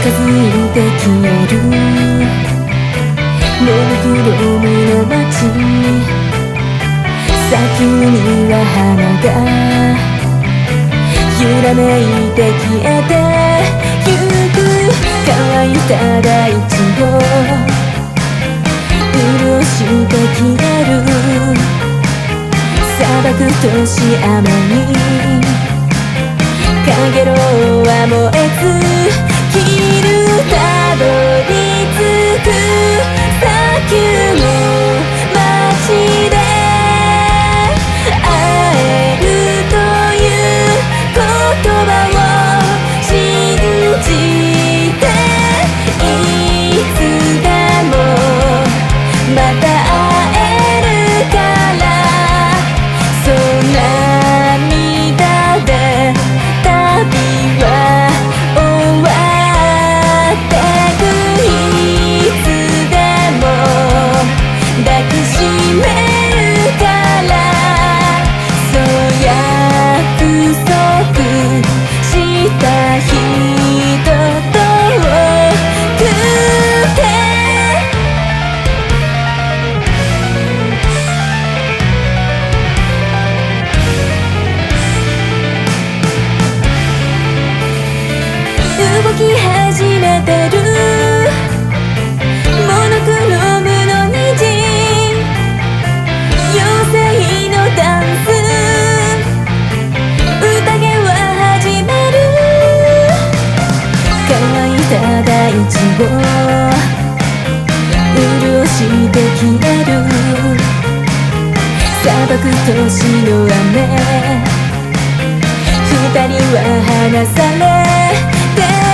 いて消えるモノクロームの街、先には花が揺らめいて消えてゆく、乾いた大地を潤して消える、砂漠とし雨にかげろうは燃えず消える、たどり着く砂丘の街で会えるという言葉を信じて、いつでもまた会えるからそんな涙で旅は終わってく、いつでも抱きしめるからそう約束した人と遠くて、動き始めてるモノクロームの虹、妖精のダンス、宴は始まる、乾いた大地を潤して消える、砂漠と死の雨、二人は離されて